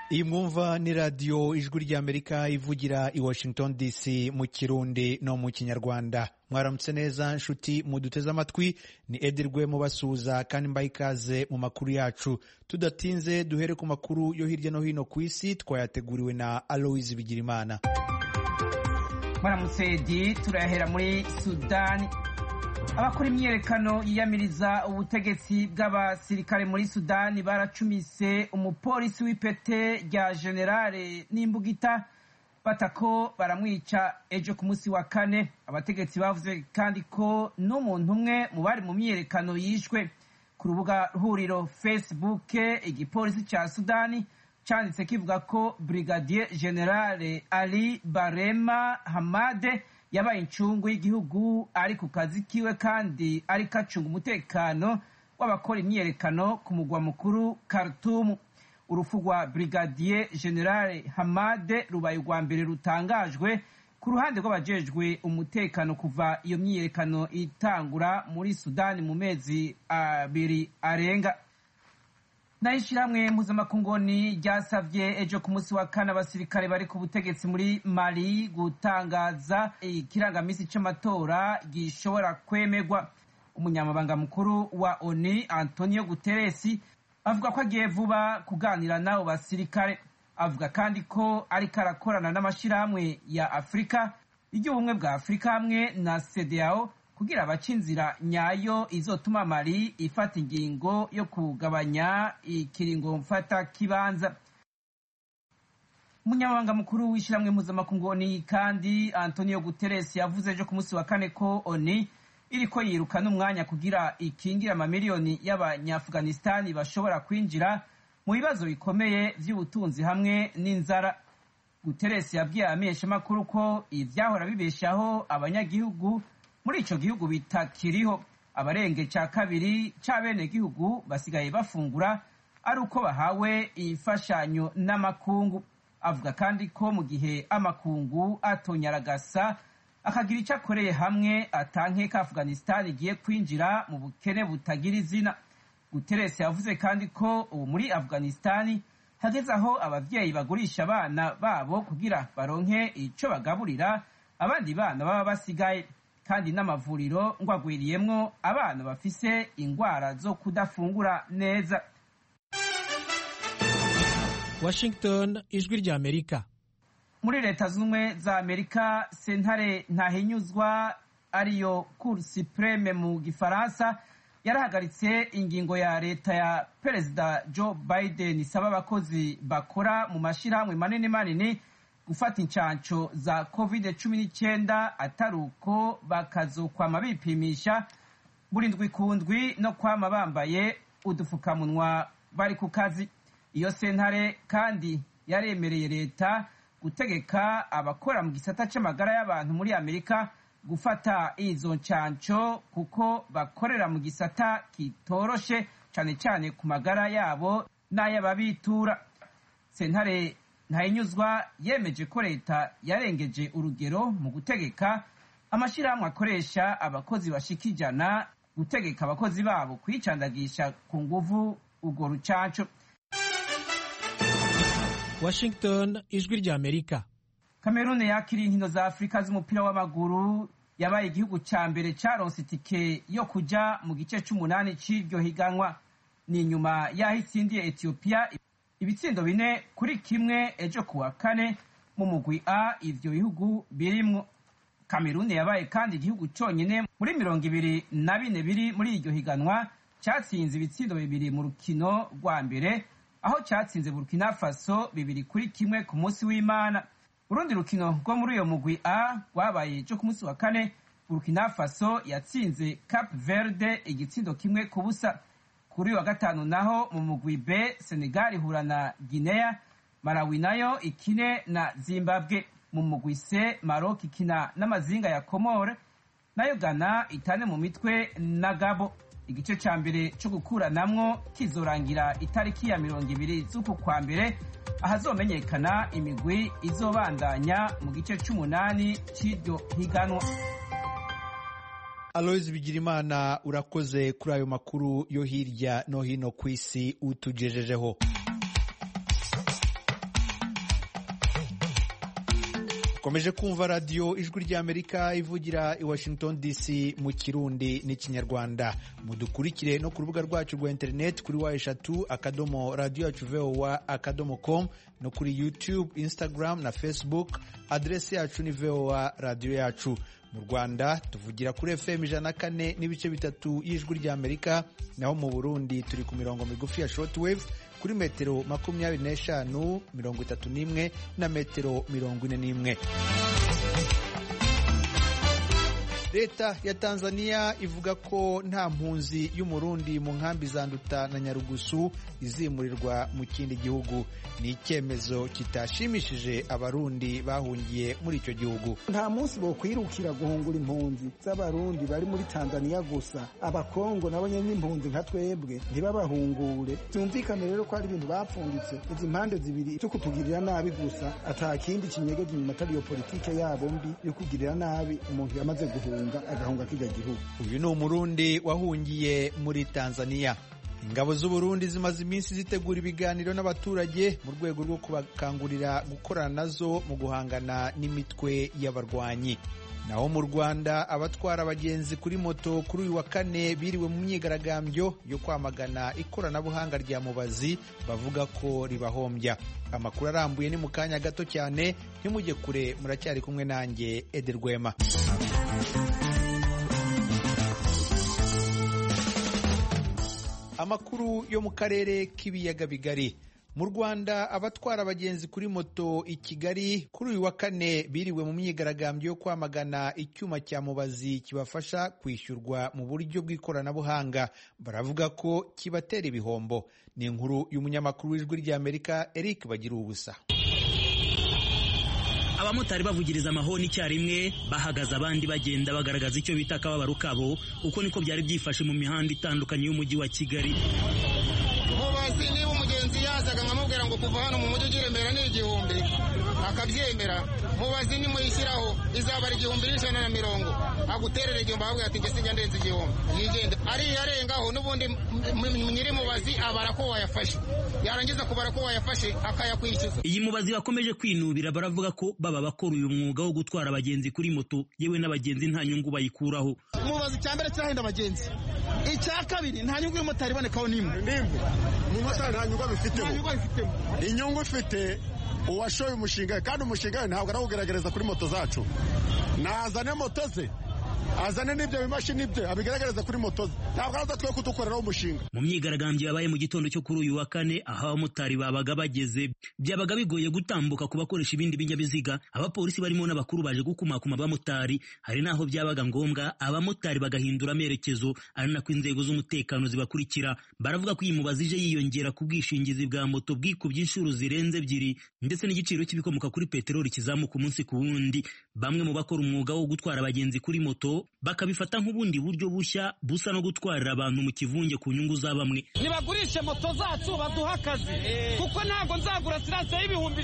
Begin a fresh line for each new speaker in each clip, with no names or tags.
iyi mwumva ni radiyo ijwi ry'Amerika ivugira i Washington DC mu Kirundi no mu Kinyarwanda. Mwaramutse neza nshuti muduteze amatwi, ni Edirwe mubasuhuza kandi mbaha ikaze mu makuru yacu. Tudatinze duhere ku makuru yo hirya no hino ku isi twayateguriwe na Aloise Bigirimana.
Mwaramutse Edi, turahera muri Sudani. Abakora imyiyerekano yiyamiriza ubutegetsi bw'abasirikare muri Sudani baracumise umupolisi w'ipete rya generale n'imbugita batako baramwica ejo ku munsi wa kane. Abategetsi bavuze kandi ko n'umuntu umwe mu bari mu myiyerekano yishwe. Ku rubuga huriro Facebook, igipolisi ca Sudani canditse kivuga ko Brigadier Generale Ali Barema Hamade yabaye incungu y'igihugu ari ku kazi kiwe kandi ari kacunga umutekano w'abakora imyiyerekano ku mugwa mukuru Khartoum. Urupfu rwa Brigadier Generale Hamade rubaye urwa mbere rutangajwe ku ruhande rw'abajejwe umutekano kuva iyo myiyerekano itangura muri Sudani mu mezi abiri arenga. N'ishirahamwe mpuzamakungu ryasavye ejo ku munsi wa kane abasirikare bari ku butegetsi muri Mali gutangaza ikirangamisi c'amatora gishobora kwemegwa. Umunyamabanga mukuru wa ONU Antonio Guterres avuga ko agiye vuba kuganira n'abo basirikare. Avuga kandi ko ariko arakorana n'amashirahamwe ya Afrika, iry'ubumwe bwa Afrika hamwe na CEDEAO kugira bace inzira nyayo izotuma Mali ifata ingingo yo kugabanya ikiringo mfata kibanza. Umunyamabanga mukuru w'ishiramwe mpuzamakungu ONU kandi Antonio Guterres yavuze ejo ku munsi wa kane ko ONU iriko yirukana umwanya kugira ikingira amamiliyoni y'Abanyaafghanistan bashobora kwinjira mu bibazo bikomeye vy'ubutunzi hamwe n'inzara. Guterres yabwiye abamenyeshamakuru ko ivyahora bibeshaho abanyagihugu muri ico gihugu bitakiriho. Abarenge ca kabiri c'abene gihugu basigaye bafungura ari uko bahawe imfashanyo n'amakungu. Avuga kandi ko mu gihe amakungu atonyaragasa akagira ico akoreye hamwe atankeka Afghanistan igiye kwinjira mu bukene butagira izina. Guterres yavuze kandi ko ubu muri Afghanistan hageze aho abavyeyi bagurisha abana babo kugira baronke ico bagaburira abandi bana baba basigaye, kandi n'amavuriro ngo agwiriyemwo abana bafise ingwara zo kudafungura neza.
Washington, ijwi ry'Amerika.
Muri Leta Zunze za Amerika, sentare ntahinyuzwa ariyo Cour Supreme mu Gifaransa yarahagaritse ingingo ya leta ya Perezida Joe Biden isaba abakozi bakora mu mashirahamwe manini gufata incanco za COVID-19 ataruko bakazokwama bipimisha buri ndwi ku ndwi no kwama bambaye udufukamunwa bari ku kazi. Iyo sentare kandi yaremereye leta gutegeka abakora mu gisata c'amagara y'abantu muri Amerika gufata izo ncanco kuko bakorera mu gisata kitoroshe cane cane ku magara yabo n'ay'ababitura. Sentare ntahinyuzwa yemeje ko leta yarengeje urugero mu gutegeka amashirahamwe akoresha abakozi bashika 100 gutegeka abakozi babo kwicandagisha ku nguvu urwo rucanco.
Washington, ijwi ry'Amerika.
Kamerune yakiriye inkino za Afrika z'umupira w'amaguru, yabaye igihugu ca mbere caronse itike yo kuja mu gice c'umunani c'iryo higanwa. Ni nyuma yaho itsindiye Ethiopia ibitsindo 4-1 ejo kuwa kane mu mugwi A ivyo bihugu birimwo. Kamerune yabaye kandi igihugu conyene muri 24 biri muri iryo higanwa catsinze ibitsindo 2 mu rukino rwa mbere, aho catsinze Burkina Faso 2-1 ku munsi w'Imana. Urundi rukino rwo muri uyo mugwi A rwabaye ejo ku munsi wa kane, Burkina Faso yatsinze Cap Verde igitsindo 1-0. Kuri wa gatanu naho mu mugwi B, Senegal ihura na Guinea, Malawi nayo ikine na Zimbabwe. Mu mugwi C, Maroc ikina n'amazinga ya Comore, nayo Ghana itane mu mitwe na Gabo. Igice ca mbere cyo gukuranamwo kizorangira itariki ya 20 z'uku kwa mbere, ahazomenyekana imigwi izobandanya mu gice c'umunani c'iryo higanwa.
Aloise Bigirimana, urakoze kuri ayo makuru yo hirya no hino ku isi utugejejeho. mukomeje kumva radiyo ijwi ry'Amerika ivugira i Washington DC mu Kirundi n'Ikinyarwanda. Mudukurikire no ku rubuga rwacu rwa interineti kuri wa3 radio yacu voa.com no kuri YouTube, Instagram na Facebook. Adresi yacu ni voa radio yacu. Mu Rwanda tuvugira kuri FM 104.3 y'ijwi ry'Amerika, naho mu Burundi turi ku mirongo migufi ya shortwave kuri metero 25, 31 na metero 41. Leta ya Tanzania ivuga ko nta mpunzi y'Umurundi mu nkambi za Nduta na Nyarugusu izimurirwa mu kindi gihugu. Ni icyemezo kitashimishije abarundi bahungiye muri icyo gihugu.
Nta munsi bo kwirukira guhungura impunzi z'abarundi bari muri Tanzania gusa. Abakongo nabo nyene impunzi nka twebwe ntibabahungure. Tumvikane rero ko ari ibintu bapfunditse izi mpande zibiri cyo kutugirira nabi gusa, atakindi kinyegeje mu matari yo politike yabo mbi yo kugirira nabi umuntu yamaze guhunga agahunga kijya gihugu.
Uyu ni Umurundi wahungiye muri Tanzania. Ingabo z'u Burundi zimaze iminsi zitegura ibiganiro n'abaturage mu rwego rwo kubakangurira gukorana nazo mu guhangana n'imitwe y'abarwanyi. Naho mu Rwanda abatwara abagenzi kuri moto kuri uyu wa kane biriwe mu myigaragambyo yo kwamagana ikoranabuhanga rya mubazi bavuga ko ribahombya. Amakuru arambuye ni mu kanya gato cyane, ntimujye kure, muracyari kumwe nanjye Eder Rwema. Amakuru yo mu karere k'ibiyaga bigari. Mu Rwanda abatwara abagenzi kuri moto i Kigali kuri uyu wa kane biriwe mu myigaragambyo yo kwamagana icyuma cya mubazi kibafasha kwishyurwa mu buryo bw'ikoranabuhanga. Baravuga ko kibatera ibihombo. Ni inkuru y'umunyamakuru w'ijwi ry'Amerika Eric Bagiruwubusa.
Abamotari bavugiriza amahoni icyarimwe, bahagaze abandi bagenda bagaragaza icyo bita akababaro kabo. Uko niko byari byifashe mu mihanda itandukanye y'umujyi wa Kigali.
Mubazi niba umugenzi yazaga nkamubwira ngo kuva hano mu mujyi ugiremera ni 1000 akabyemera, mubazi ni muyishyiraho izaba ari 1150 aguterere 1000 ahubwo ati ngese njya ndenze 1000 yigende ari yarengaho n'ubundi nyiri mubazi abara ko wayafashe, yarangiza kubara ko wayafashe akayakwishyuza.
Iyi mubazi bakomeje kwinubira, baravuga ko baba bakora uyu mwuga wo gutwara abagenzi kuri moto yewe n'abagenzi nta nyungu bayikuraho.
Mubazi cyambere cyahenda abagenzi, icya kabiri nta nyungu y'umotari ibonekaho nimwe.
Umumotari nta nyungu abifitemo. Inyungu ufite uwashoye umushinga, kandi umushinga ntabwo arawugerageza kuri moto zacu. Nazane moto ze, azane n'ibyo bimashini bye abigaragaza kuri moto ze, ntabwo aza twe kudukoreraho umushinga.
Mu myigaragambyo yabaye mu gitondo cyo kuri uyu wa kane, aho abamotari babaga bageze byabaga bigoye gutambuka ku bakoresha ibindi binyabiziga. Abapolisi barimo n'abakuru baje gukumakuma abamotari, hari naho byabaga ngombwa abamotari bagahindura amerekezo, ari nako inzego z'umutekano zibakurikira. Baravuga ko iyi mubazi ije yiyongera ku bwishingizi bwa moto bwikubye inshuro zirenze 2, ndetse n'igiciro cy'ibikomoka kuri peteroli kizamuka umunsi ku wundi. Bamwe mu bakora umwuga wo gutwara abagenzi kuri moto bakabifata nk'ubundi buryo bushya busa no gutwarira abantu mu kivunge ku nyungu za bamwe.
Nibagurishe moto zacu baduha akazi, kuko ntago nzagura sirase y'ibihumbi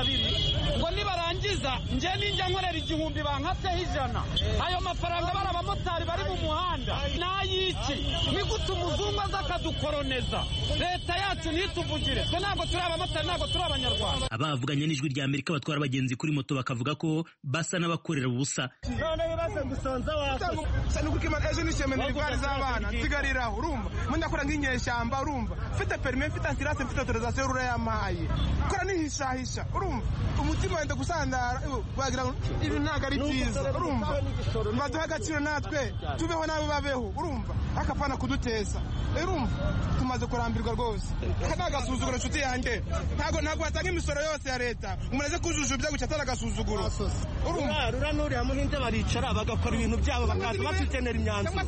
200 ngo nibarangiza nje ninjya nkorera 1000 bankatseho 100. Ayo mafaranga bari abamotari bari mu muhanda nayiki, ni gute umuzungu aza akadukoroneza? Leta yacu nituvugire, twe ntago turi abamotari, ntago turi abanyarwanda.
Abavuganye n'ijwi rya Amerika batwara abagenzi kuri moto bakavuga ko basa n'abakorera ubusa.
None bibaze gusonza wafashe sanuko kimana ejo nishemene ibigwari z'abana nsigariraho, urumva mundakora nk'inyeshyamba, urumva mfite permis, mfite assurance, mfite autorisation rura yamaye kora nihishahisha, urumva umutima wenda gusandara bagira ibi ntago ari byiza, urumva baduha agaciro natwe tubeho nabo babeho, urumva akapana kudutesa, urumva tumaze kurambirwa rwose. Ntagasuzuguro inshuti yanjye, ntago watanga imisoro yose ya leta umuneze kujujubya guca ataragasuzuguro, urumva rura nuri hamwe baricara bagakora ibintu byabo bakaza batukenera imyanzuro.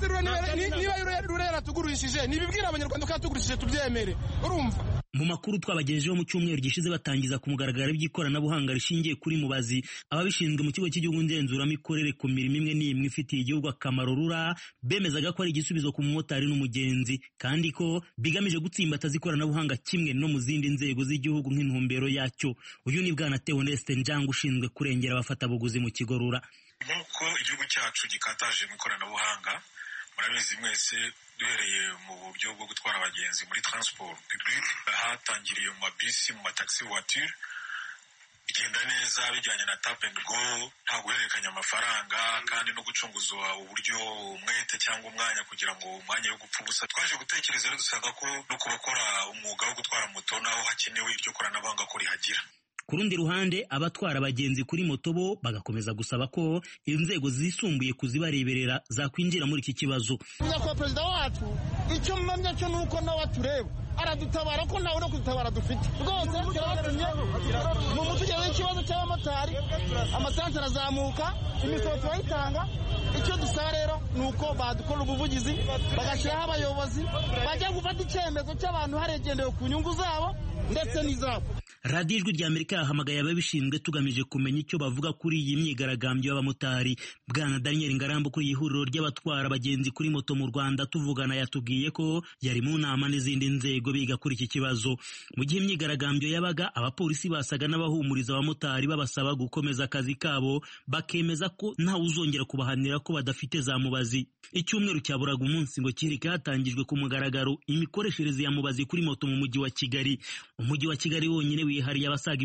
Niba rurera tugurishije nibibwira abanyarwanda ko yatugurishije tubyemere, urumva.
Mu makuru twabagejejeho mu cyumweru gishize batangiza ku mugaragaro by'ikoranabuhanga rishingiye kuri mubazi, ababishinzwe mu kigo cy'igihugu ngenzuramikorere ku mirimo imwe n'imwe ifitiye igihugu akamaro rura bemezaga ko ari igisubizo ku mumotari n'umugenzi, kandi ko bigamije gutsimbataza ikoranabuhanga kimwe no mu zindi nzego z'igihugu nk'intumbero yacyo. Uyu ni Bwana Theoneste Njanga ushinzwe kurengera abafatabuguzi mu kigo rura.
Nk'uko igihugu cyacu gikataje mu ikoranabuhanga, murabizi mwese, duhereye mu buryo bwo gutwara abagenzi muri transport public, hatangiriye mu mabisi, mu mataxi voiture, bigenda neza bijyanye na tap and go, nta guhererekanya amafaranga kandi no gucunguzwa uburyo umwete cyangwa umwanya kugira ngo umwanya wo gupfa ubusa. Twaje gutekereza rero dusanga ko no kubakora umwuga wo gutwara moto naho hakenewe iryo koranabuhanga ko rihagira.
Ku rundi ruhande abatwara abagenzi kuri moto bo bagakomeza gusaba ko inzego zisumbuye kuzibareberera zakwinjira muri iki kibazo.
Nyakubahwa Perezida wacu icyo mpamya cyo nuko nawe atureba aradutabara ko nawe no kudutabara dufite rwose kirabatumye mu mutugire w'ikibazo cy'abamotari amasansi arazamuka imisoro turayitanga. Icyo dusaba rero ni uko badukora ubuvugizi bagashyiraho abayobozi bajya gufata icyemezo cy'abantu haregendewe ku nyungu zabo ndetse n'izabo.
Radiyo Ijwi ry'Amerika yahamagaye ababishinzwe tugamije kumenya icyo bavuga kuri iyi myigaragambyo y'abamotari. Bwana Daniel Ngarambe kuri ihuriro ry'abatwara abagenzi kuri moto mu Rwanda tuvugana yatubwiye ko yari mu nama n'izindi nzego biga kuri iki kibazo. Mu gihe imyigaragambyo yabaga, abapolisi basaga n'abahumuriza abamotari babasaba gukomeza akazi kabo, bakemeza ko ntawe uzongera kubahanira ko badafite za mubazi. Icyumweru cyaburaga umunsi ngo kirike hatangijwe ku mugaragaro imikoreshereze ya mubazi kuri moto mu mujyi wa Kigali. Umujyi wa Kigali wonyine wihariye abasaga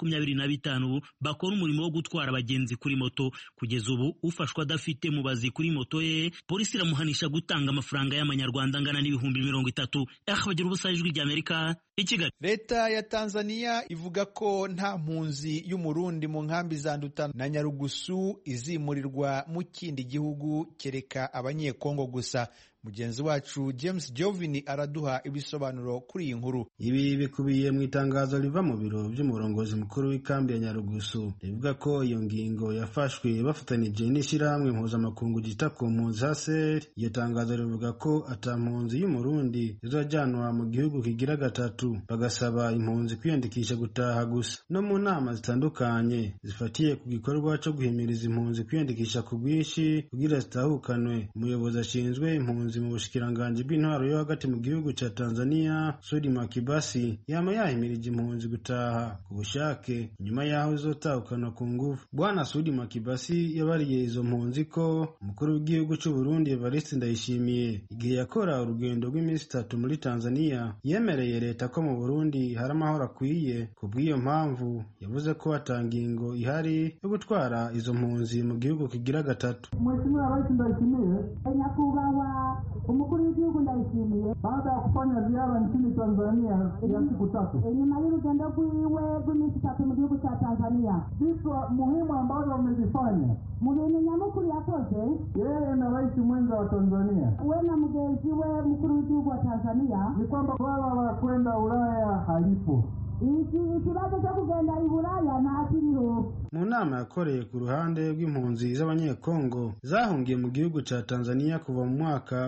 25,000 bakora umurimo wo gutwara abagenzi kuri moto. Kugeza ubu ufashwa adafite mubazi kuri moto ye, polisi iramuhanisha gutanga amafaranga y'amanyarwanda angana n'ibihumbi 30. Bagira ubusa Ijwi ry'Amerika i Kigali.
Leta ya Tanzania ivuga ko nta mpunzi y'umurundi mu nkambi za Nduta na Nyarugusu izimurirwa mu kindi gihugu kereka abanyekongo gusa. Mugenzi wacu James Jovini araduha ibisobanuro kuri iyi nkuru.
Ibi bikubiye mu itangazo riva mu biro by'umurongozi mukuru w'ikambi ya Nyarugusu rivuga ko iyo ngingo yafashwe bafatanije n'ishyirahamwe mpuzamakungu ryita ku mpunzi HCR. Iyo tangazo rivuga ko ata mpunzi y'umurundi izajyanwa mu gihugu kigira gatatu, bagasaba impunzi kwiyandikisha gutaha gusa. No mu nama zitandukanye zifatiye ku gikorwa cyo guhimiriza impunzi kwiyandikisha ku bwinshi kugira zitahukanwe, umuyobozi ashinzwe impunzi mu bushikiranganji bw'intwaro yo hagati mu gihugu cya Tanzania Sudi Makibasi yama yahimirije impunzi gutaha ku bushake nyuma yaho izotahukana ku nguvu. Bwana Sudi Makibasi yabariye izo mpunzi ko umukuru w'igihugu cy'u Burundi Evariste Ndayishimiye igihe yakora urugendo rw'iminsi 3 muri Tanzania yemereye leta ko mu Burundi hari amahoro akwiye. Ku bw'iyo mpamvu yavuze ko atangingo ihari yo gutwara izo mpunzi mu gihugu kigira gatatu.
Mheshimiwa Rais Ndayishimiye nyakubahwa umukuru w'igihugu Ndayishimiye baada ya kufanya ziara nchini Tanzania ya siku 3 nyuma y'urugendo rwiwe rw'iminsi 3 mu gihugu cya Tanzania, vitu muhimu ambavyo wamezifanya mu bintu nyamukuru yakoze yeye na rais mwenza wa Tanzania we na mugenzi we mukuru w'igihugu wa Tanzania ni kwamba wala wa kwenda Ulaya halipo. Ikibazo cyo kugenda i Buraya ntakiriho.
Mu nama yakoreye ku ruhande rw'impunzi z'abanyekongo zahungiye mu gihugu cya Tanzania kuva mu mwaka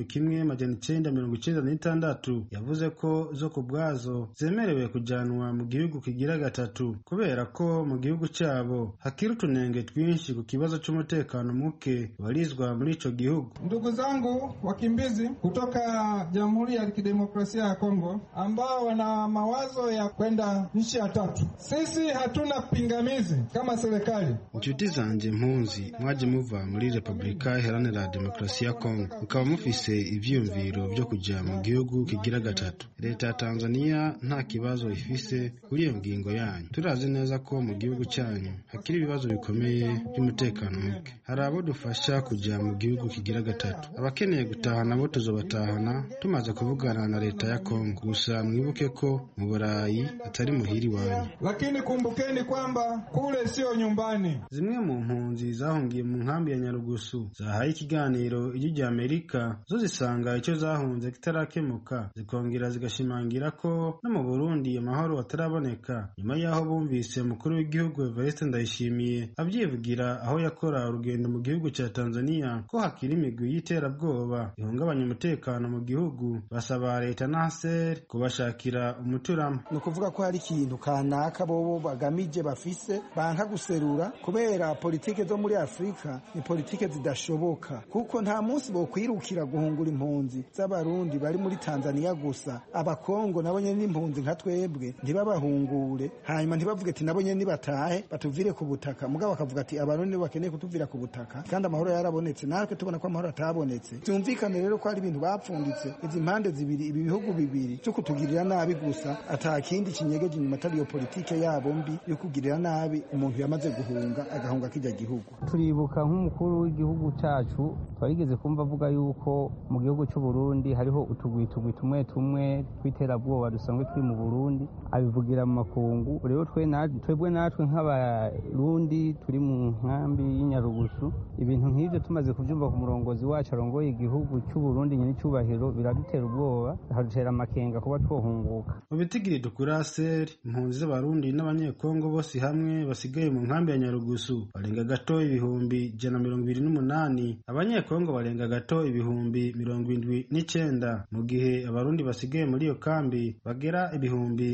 w'1996 yavuze ko zo ku bwazo zemerewe kujyanwa mu gihugu kigira gatatu kubera ko mu gihugu cyabo hakiri utunenge twinshi ku kibazo cy'umutekano muke walizwa muri ico gihugu.
Ndugu zangu wakimbizi kutoka Jamhuri ya Kidemokrasia ya Kongo ambao wana mawazo ya kwenda nchi ya tatu, sisi hatuna pingamizi kama serikali.
Inshuti zanje mpunzi mwaje muva muri Republika Iharanira Demokarasi ya Kongo mukaba mufise ivyumviro byo kuja mu gihugu kigira gatatu. Leta ya Tanzania nta kibazo ifise kuri iyo ngingo yanyu. Turazi neza ko mu gihugu cyanyu hakiri ibibazo bikomeye by'umutekano muke. Hari abo dufasha kuja mu gihugu kigira gatatu. Abakeneye gutahana bo tuzobatahana tumaze kuvugana na leta ya Kongo. Gusa mwibuke ko mu Burayi atari muhiri wanyu.
Lakini kumbukeni kwamba kule sio nyumbani.
Zimwe mu mpunzi zahungiye mu nkambi ya Nyarugusu zahaye ikiganiro Ijwi ry'Amerika zo zisanga icyo zahunze kitarakemuka, zikongera zigashimangira ko no mu Burundi amahoro ataraboneka nyuma yaho bumvise umukuru w'igihugu Evariste Ndayishimiye abyivugira aho yakora urugendo mu gihugu cya Tanzania ko hakiri imigwi y'iterabwoba ihungabanya umutekano mu gihugu. Basaba leta na HCR kubashakira umuturama.
Ni ukuvuga ko hari ikintu kanaka bobo bagamije bafise banka guserura kubera politike zo muri Afrika ni politike zidashoboka, kuko nta munsi bokwirukira guhungura impunzi z'abarundi bari muri Tanzania gusa. Abakongo nabo nyene n'impunzi nka twebwe ntibabahungure, hanyuma ntibavuge ati nabo nyene nibatahe batuvire ku butaka, mugabo bakavuga ati abarundi bakeneye kutuvira ku butaka kandi amahoro yarabonetse, natwe tubona ko amahoro atabonetse. Byumvikane rero ko ari ibintu bapfunditse izi impande zibiri, ibi bihugu bibiri, cyo kutugirira nabi gusa, atakindi kinyegeje inyuma atari iyo politike yabo mbi yo kugirira nabi umuntu yamaze guhunga agahunga kijya gihugu.
Turibuka nk'umukuru w'igihugu cyacu twarigeze kumva avuga yuko mu gihugu cy'u Burundi hariho utugwi tumwe tumwe tw'iterabwoba dusanzwe turi mu Burundi, abivugira mu makungu. Rero twebwe natwe nk'abarundi turi mu nkambi y'Inyarugusu, ibintu nk'ibyo tumaze kubyumva ku murongozi wacu arongoye igihugu cy'u Burundi nyine cyubahiro, biradutera ubwoba, hadutera amakenga kuba twohunguka.
Mu bitigiri dukura seri, impunzi z'abarundi n'abanyekongo bose hamwe basigaye mu nkambi ya Nyarugusu barenga gato ibihumbi 128, abanyekongo barenga gato ibihumbi 79, mu gihe abarundi basigaye muri iyo kambi bagera ibihumbi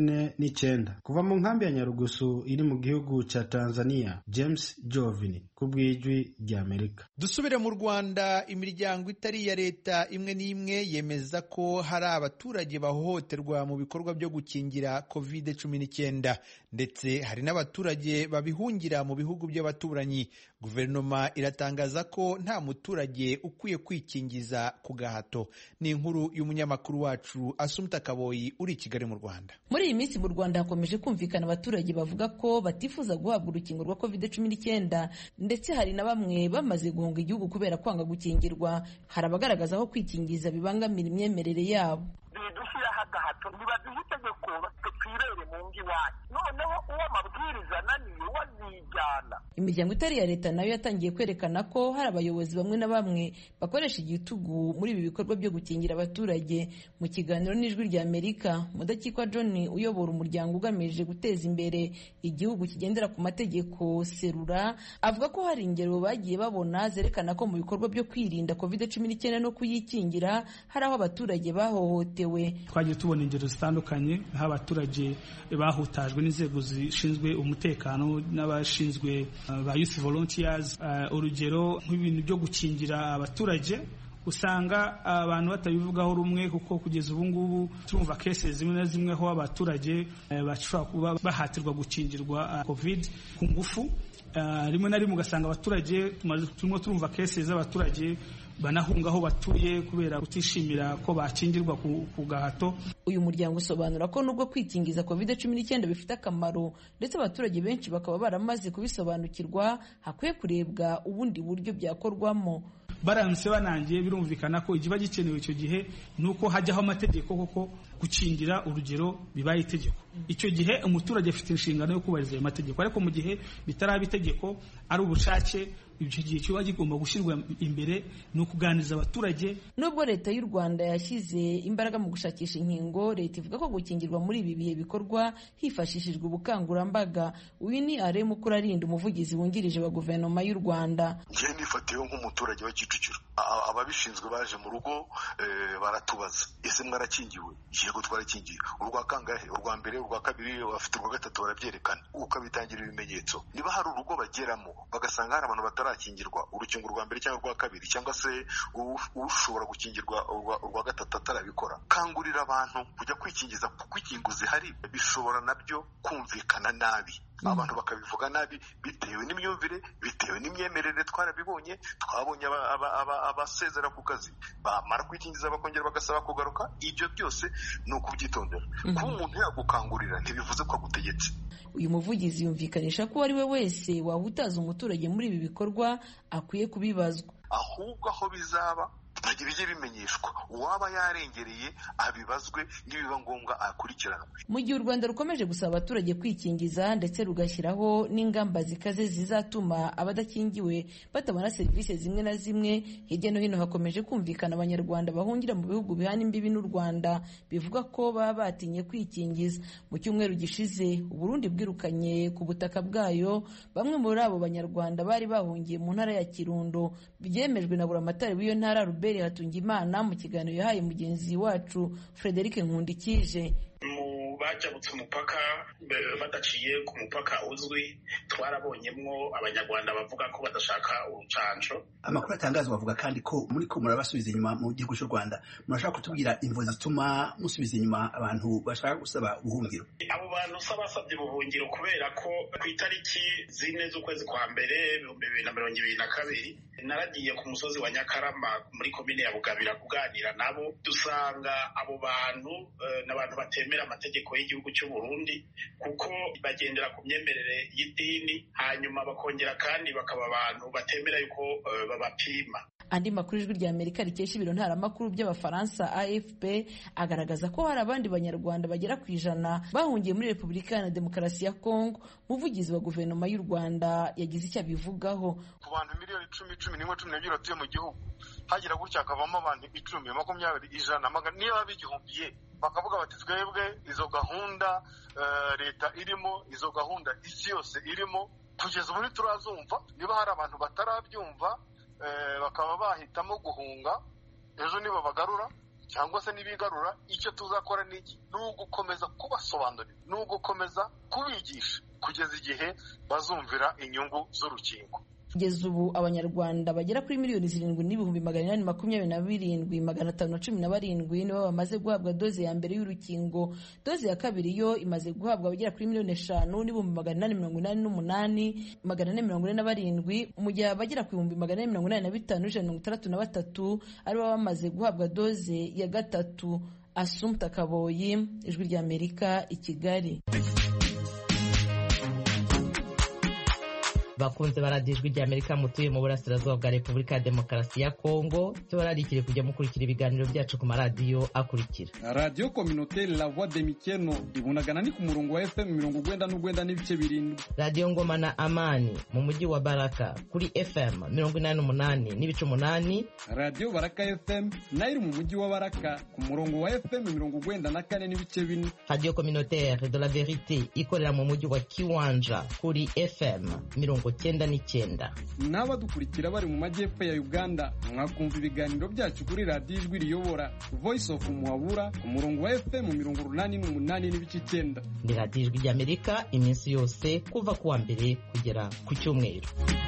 49. Kuva mu nkambi ya Nyarugusu iri mu gihugu ca Tanzania, James Jovini kubw'ijwi rya Amerika.
Dusubire mu Rwanda, imiryango itari ya leta imwe n'imwe yemeza ko hari abaturage bahohoterwa mu bikorwa byo gukingira COVID-19, ndetse hari n'abaturage babihungira mu bihugu by'abaturanyi. Guverinoma iratangaza ko nta muturage ukwiye kwikingiza ku gahato. Ni inkuru y'umunyamakuru wacu Asumta Kaboyi uri i Kigali mu Rwanda.
Muri iyi minsi mu Rwanda hakomeje kumvikana abaturage bavuga ko batifuza guhabwa urukingo rwa COVID-19, ndetse hari na bamwe bamaze guhunga igihugu kubera kwanga gukingirwa. Hari abagaragaza aho kwikingiza bibangamira imyemerere yabo.
Bidushyiraho agahato, ntibaduhe itegeko twirere mu ngi wanyu, noneho uwo amabwiriza ananiye wazijyana.
Imiryango itari ya leta nayo yatangiye kwerekana ko hari abayobozi bamwe na bamwe bakoresha igitugu muri ibi bikorwa byo gukingira abaturage. Mu kiganiro n'Ijwi rya Amerika, Mudakikwa John uyobora umuryango ugamije guteza imbere igihugu kigendera ku mategeko Serura, avuga ko hari ingero bagiye babona zerekana ko mu bikorwa byo kwirinda COVID-19 no kuyikingira hari aho abaturage bahohotewe.
Twagiye tubona ingero zitandukanye aho abaturage bahutajwe n'inzego zishinzwe umutekano n'abashinzwe ba youth volunteers. Urugero nk'ibintu byo gukingira abaturage usanga abantu batabivugaho rumwe, kuko kugeza ubu ngubu turumva cases zimwe na zimwe aho abaturage bashobora kuba bahatirwa gukingirwa COVID ku ngufu. Rimwe na rimwe ugasanga abaturage turimo turumva cases z'abaturage banahunga aho batuye kubera kutishimira ko bakingirwa ku gahato.
Uyu muryango usobanura ko nubwo kwikingiza COVID-19 bifite akamaro, ndetse abaturage benshi bakaba baramaze kubisobanukirwa, hakwiye kurebwa ubundi buryo byakorwamo.
Baramutse banangiye birumvikana ko igiba gikenewe icyo gihe nuko hajyaho amategeko koko gukingira, urugero bibaye itegeko. Icyo gihe umuturage afite inshingano yo kubahiriza ayo mategeko, ariko mu gihe bitaraba itegeko ari ubushake, icyo gihe kiba kigomba gushyirwa imbere ni ukuganiriza abaturage.
Nubwo leta y'u Rwanda yashyize imbaraga mu gushakisha inkingo, leta ivuga ko gukingirwa muri ibi bihe bikorwa hifashishijwe ubukangurambaga. Uyu ni Alain Mukurarinda, umuvugizi wungirije wa guverinoma y'u Rwanda.
Njye nifatiyeho nk'umuturage wa Kicukiro, ababishinzwe baje mu rugo baratubaza, ese mwarakingiwe? Yego twarakingiwe. Urwa kangahe? Urwa mbere, urwa kabiri, bafite urwa gatatu, barabyerekana ukabitangira ibimenyetso. Niba hari urugo bageramo bagasanga hari abantu batarakingirwa urukingo rwa mbere cyangwa urwa kabiri, cyangwa se ushobora gukingirwa urwa gatatu atarabikora, kangurira abantu kujya kwikingiza, kuko inkingo zihari bishobora nabyo kumvikana nabi, abantu bakabivuga nabi bitewe n'imyumvire, bitewe n'imyemerere. Twarabibonye, twabonye abasezera ku kazi bamara kwikingiza bakongera bagasaba kugaruka. Ibyo byose ni ukubyitondera. Kuba umuntu yagukangurira ntibivuze ko agutegetse.
Uyu muvugizi yumvikanisha ko ari we wese wahutaza umuturage muri ibi bikorwa akwiye kubibazwa,
ahubwo aho bizaba bijye bimenyeshwa, uwaba yarengereye abibazwe, nibiba ngombwa akurikiranwe.
Mu gihe u Rwanda rukomeje gusaba abaturage kwikingiza ndetse rugashyiraho n'ingamba zikaze zizatuma abadakingiwe batabona serivisi zimwe na zimwe, hirya no hino hakomeje kumvikana abanyarwanda bahungira mu bihugu bihana imbibi n'u Rwanda bivuga ko baba batinye kwikingiza. Mu cyumweru gishize Uburundi bwirukanye ku butaka bwayo bamwe muri abo banyarwanda bari bahungiye mu ntara ya Kirundo, byemejwe na buramatari w'iyo ntara Hatungimana mu kiganiro yahaye mugenzi wacu Frederic Nkundikije.
Mu bajabutse umupaka badaciye ku mupaka uzwi twarabonyemwo abanyarwanda bavuga ko badashaka urucanco.
Amakuru atangazwa bavuga kandi ko muriko murabasubiza inyuma mu gihugu cy'u Rwanda. Murashaka kutubwira imvo zituma musubiza inyuma abantu bashaka gusaba ubuhungiro?
Abo bantu basabye ubuhungiro kubera ko ku itariki 4 z'ukwezi kwa mbere 2022 naragiye ku musozi wa Nyakarama muri komine ya Bugabira kuganira nabo, dusanga abo bantu n'abantu batemera amategeko y'igihugu cy'u Burundi kuko bagendera ku myemerere y'idini, hanyuma bakongera kandi bakaba abantu batemera yuko babapima.
Andi makuru ijwi rya Amerika rikesha ibiro ntaramakuru by'abafaransa AFP agaragaza ko hari abandi banyarwanda bagera ku 100 bahungiye muri Repubulika ya Demokarasi ya Kongo. Umuvugizi wa guverinoma y'u Rwanda yagize icyo abivugaho.
Ku bantu miliyoni 11 batuye mu gihugu hagira gutya akavamo abantu 10, 20, 100 niyo babigihumbiye bakavuga bati twebwe izo gahunda leta irimo, izo gahunda isi yose irimo, kugeza ubu turazumva. Niba hari abantu batarabyumva bakaba bahitamo guhunga, ejo niba bagarura cyangwa se nibigarura, icyo tuzakora ni ugukomeza kubasobanurira, ni ugukomeza kubigisha kugeza igihe bazumvira inyungu z'urukingo.
Kugeza ubu abanyarwanda bagera kuri miliyoni 7,827,517 nibo bamaze guhabwa doze ya mbere y'urukingo. Doze ya kabiri yo imaze guhabwa abagera kuri miliyoni 5,888,447, mu gihe abagera ku 885,163 aribo bamaze guhabwa doze ya gatatu. Assumpta Kaboyi, Ijwi rya Amerika, i Kigali.
Bakunze baradiyo Ijwi rya Amerika mutuye mu burasirazuba bwa Repubulika ya Demokarasi ya Kongo, tubararikire kujya mukurikira ibiganiro byacu ku maradiyo akurikira:
Radio Communautaire La Voix de Mikeno ibunagana ni ku murongo wa FM 99.7,
Radio Ngoma na Amani mu mujyi wa Baraka kuri FM 88.8,
Radio Baraka FM nayo mu mujyi wa Baraka ku murongo wa FM 94.4,
Radio Communautaire de la Vérité ikorera mu mujyi wa Kiwanja kuri FM 99.
N'abadukurikira bari mu majyepfo ya Uganda mwakumva ibiganiro byacu kuri Radio Ijwi Riyobora Voice of Muhabura ku murongo wa FM 88.9.
Ni Radio Ijwi rya Amerika iminsi yose kuva kuwa mbere kugera ku cyumweru.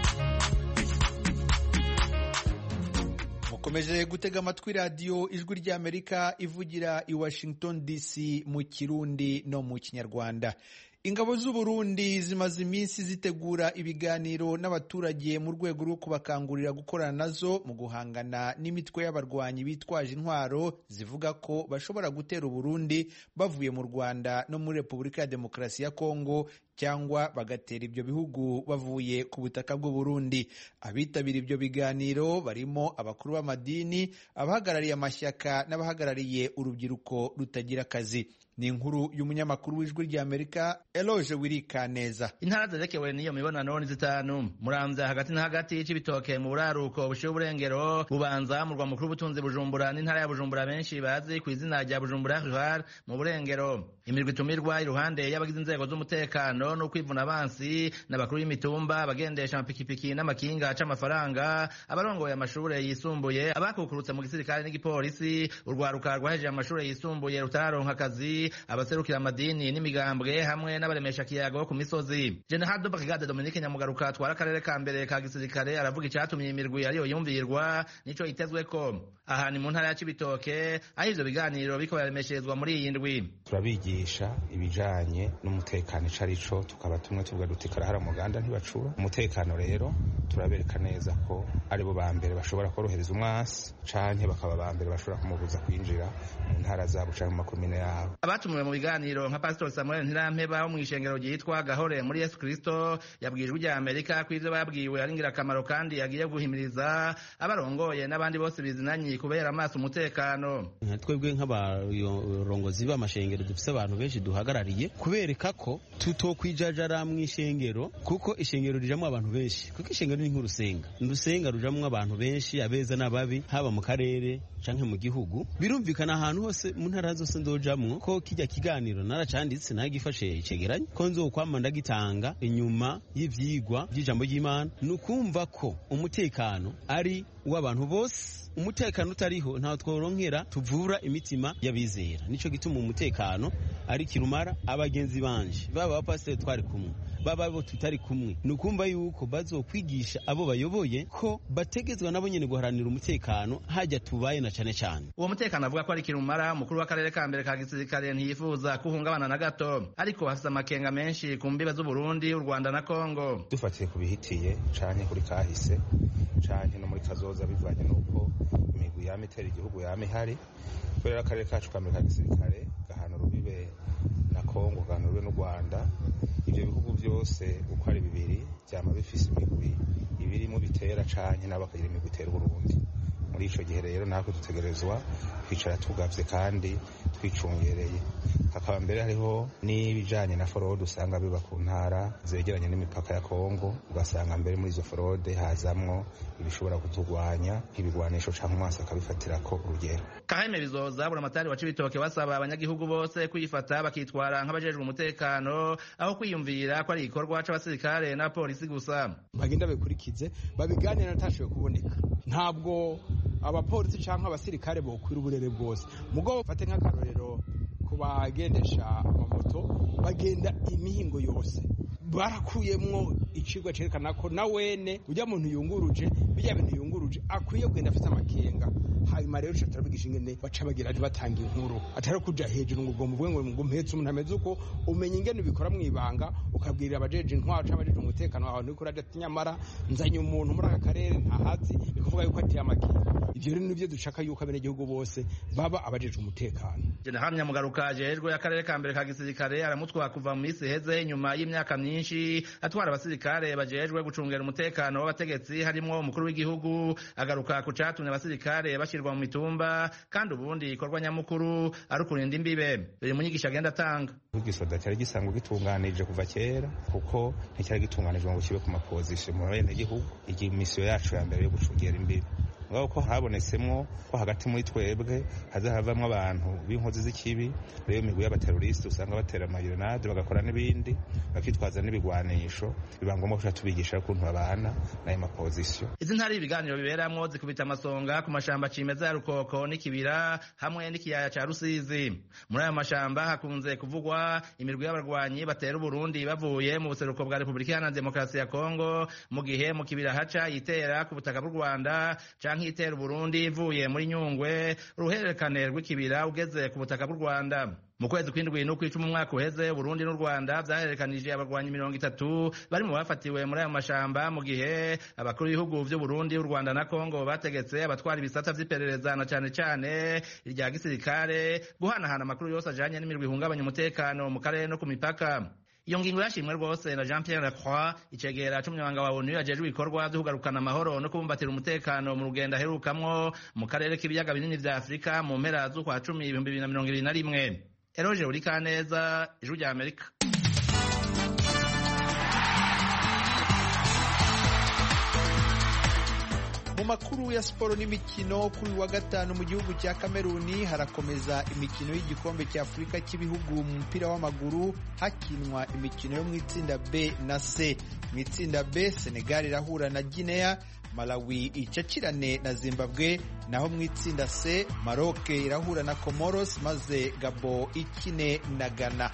Mukomeje gutega amatwi Radio Ijwi rya Amerika ivugira i Washington DC mu Kirundi no mu Kinyarwanda. Ingabo z'u Burundi zimaze iminsi zitegura ibiganiro n'abaturage mu rwego rwo kubakangurira gukorana nazo mu guhangana n'imitwe y'abarwanyi bitwaje intwaro zivuga ko bashobora gutera Burundi bavuye mu Rwanda no muri Repubulika ya Demokarasi ya Kongo, cyangwa bagatera ibyo bihugu bavuye ku butaka bw'u Burundi. Abitabira ibyo biganiro barimo abakuru b'amadini, abahagarariye amashyaka n'abahagarariye urubyiruko rutagira akazi. Ni inkuru y'umunyamakuru w'Ijwi rya Amerika Eloge Wirikaneza.
Intara zerekewe n'iyo mibonano ni 5: Muramvya hagati na hagati, Cibitoke mu buraruko bushiye uburengero, Bubanza mu rwa mukuru w'ubutunzi Bujumbura n'intara ya Bujumbura benshi bazi ku izina rya Bujumbura Rural mu burengero. Imirwi itumirwa iruhande y'abagize inzego z'umutekano no kwivuna abansi n'abakuru y'imitumba, bagendesha amapikipiki n'amakinga aca amafaranga, abarongoye amashure yisumbuye, abakukurutse mu gisirikare n'igipolisi, urwaruka rwahejeje amashure yisumbuye rutaronka akazi, abaserukira amadini n'imigambwe hamwe n'abaremesha kiyago ku misozi. General de Brigade Dominique Nyamugaruka atwara akarere ka mbere ka gisirikare aravuga icyatumye imirwi ariyo yumvirwa nico itezweko. Aha ni mu ntara ya Cibitoke aho ivyo biganiro biko baremesherezwa muri iyi ndwi.
Turabigisha ibijanye n'umutekano icarico, tukaba tumwe tuvuga duti karahara muganda ntibacura umutekano. Rero turabereka neza ko ari bo bambere bashobora korohereza umwasi canke bakaba bambere bashobora kumubuza kwinjira mu ntara zabo canke mu makomine yabo.
Abatumiwe mu biganiro nka Pastor Samuel Ntirampeba wo mu ishengero ryitwa Gahore muri Yesu Kristo yabwijwe rya Amerika ko ivyo babwiwe ari ngirakamaro kandi yagiye guhimiriza abarongoye n'abandi bose bizinanyi kubera amaso umutekano.
Twebwe nk'abarongozi b'amashengero dufise abantu benshi duhagarariye kubereka ko tutokwijajara mu ishengero, kuko ishengero rijamwo abantu benshi, kuko ishengero ni nk'urusenga. Urusenga rujamwo abantu benshi, abeza n'ababi, haba mu karere canke mu gihugu. Birumvikana ahantu hose mu ntara zose ndojamwo ko kijya kiganiro naracanditse nagifashe icegeranye ko nzokwama ndagitanga inyuma y'ivyigwa by'ijambo ry'Imana. Nukumva ko umutekano ari w'abantu bose. Umutekano utariho ntaho tworonkera tuvura imitima y'abizera. Nico gituma umutekano ari kirumara. Abagenzi banje baba abapasiteri twari kumwe, baba abo tutari kumwe, nukumva yuko bazokwigisha abo bayoboye ko bategezwa nabo nyene guharanira umutekano hajya tubaye na cane cane.
Uwo mutekano avuga ko ari kirumara. Umukuru w'akarere ka mbere ka gisirikare ntiyifuza kuhungabana na gato, ariko hafite amakenga menshi ku mbibe z'u Burundi, u Rwanda na Kongo.
Dufatiye kubihitiye canke kuri kahise canke no muri kazoza bivanye nuko imigwi yama itera igihugu yama ihari, kubera akarere kacu ka mbere ka gisirikare gahana urubibe na Kongo, gahana urubibe n'u Rwanda. Ivyo bihugu byose uko ari bibiri byama bifise imigwi ibirimo bitera canke n'abakagira imigwi itera Burundi. Muri ico gihe rero natwe dutegerezwa kwicara tugavye kandi twicungereye. Hakaba mbere hariho n'ibijanye na forode usanga biba ku ntara zegeranye n'imipaka ya Kongo, ugasanga mbere muri izo forode hazamwo ibishobora kutugwanya nk'ibigwanisho canke umwasi akabifatirako urugero.
Kaheme Bizoza buramatari wa Cibitoke basaba abanyagihugu bose kwifata bakitwara nk'abajejwe umutekano aho kwiyumvira ko ari igikorwa c'abasirikare na polisi gusa.
Bagenda bekurikize babiganira natashoboye kuboneka. Ntabwo abapolisi canke abasirikare bokwira uburere bwose. Mugabo fate nk'akarorero kubagendesha amamoto bagenda imihingo yose, barakuyemwo icigwa cerekana ko na wene ujya muntu yunguruje bijya bintu yunguruje akwiye kugenda afite amakenga. Hanyuma rero turabigisha ingene baca bagira batanga inkuru atari kuja hejuru ngo muvuge ngo mpetse umuntu ameze uko, umenya ingene ubikora mwibanga ukabwirira abajeje intwaro c'abajeje umutekano wawe niko uraje nyamara nzanye umuntu muri aka karere ntahazi, bikuvuga yuko atiye amakenga. Ivyo rero nivyo dushaka yuko abenegihugu bose baba abajeje umutekano.
Jenerali Mugaruka ajejwe akarere ka mbere ka gisirikare aramutwa kuva mu isi heze nyuma y'imyaka myinshi atwara abasirikare bajejwe gucungera umutekano w'abategetsi harimwo umukuru w'igihugu. Agaruka ku catumye abasirikare bashirwa mu mitumba kandi ubundi ikorwa nyamukuru ari ukurinda imbibe. Biri mu nyigisho agenda atanga.
Igisoda cyari gisanzwe gitunganije kuva kera kuko nticyari gitunganije ngo kibe ku mapozisiyo mu bene gihugu. Iyi misiyo yacu ya mbere yo gucungera imbibe ngaho ko habonetsemwo ko hagati muri twebwe hazahavamwo abantu b'inkozi z'ikibi, rero imigwi y'abateroriste usanga batera amayonade bagakora n'ibindi bakitwaza n'ibigwanisho, biba ngombwa ko tubigisha ukuntu babana n'ayo mapozisiyo.
Izi ntari ibiganiro biberamwo zikubita amasonga ku mashamba cimeza ya Rukoko n'Ikibira hamwe n'ikiyaya ca Rusizi. Muri ayo mashamba hakunze kuvugwa imirwi y'abarwanyi batera Burundi bavuye mu buseruko bwa Republika Iharanira Demokarasi ya Kongo, mu gihe mu Kibira haca yitera ku butaka bw'u Rwanda canke itera Burundi ivuye muri Nyungwe, uruhererekane rw'Ikibira ugeze ku butaka bw'u Rwanda. Mu kwezi kw'indwi n'ukw'icumi umwaka uheze Burundi n'u Rwanda vyaherekanije abarwanyi 30 bari mu bafatiwe muri ayo mashamba, mu gihe abakuru b'ibihugu vy'u Burundi, u Rwanda na Kongo bategetse abatwara ibisata vy'iperereza na cane cane irya gisirikare guhanahana amakuru yose ajanye n'imirwi ihungabanya umutekano mu karere no ku mipaka. Iyo ngingo yashimwe rwose na Jean Pierre Lacroix, icegera c'umunyamabanga wa ONU ajejwe ibikorwa vyo kugarukana amahoro no kubumbatira umutekano mu rugendo aherukamwo mu karere k'ibiyaga binini vya Afrika mu mpera z'ukwa 10 2021. Eroje Urikaneza, Ijwi rya Amerika.
Mu makuru ya siporo n'imikino, kuri wa gatanu mu gihugu cya Kameruni harakomeza imikino y'igikombe cya Afurika cy'ibihugu mu mupira w'amaguru, hakinwa imikino yo mu itsinda B na C. Mu itsinda B Senegal irahura na Guinea, Malawi icakirane na Zimbabwe, naho mu itsinda C Maroc irahura na Comoros maze Gabo ikine na Ghana.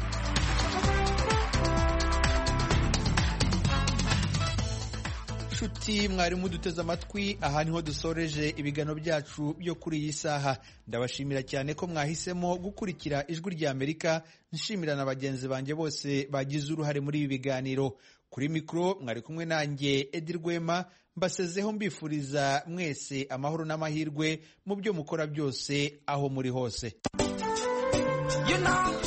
Nshuti mwarimu duteze amatwi, aha niho dusoreje ibiganiro byacu byo kuri iyi saha. Ndabashimira cyane ko mwahisemo gukurikira Ijwi rya Amerika, nshimira na bagenzi banjye bose bagize uruhare muri ibi biganiro. Kuri mikro mwari kumwe nanjye Edi Rwema, mbasezeho mbifuriza mwese amahoro n'amahirwe mu byo mukora byose aho muri hose.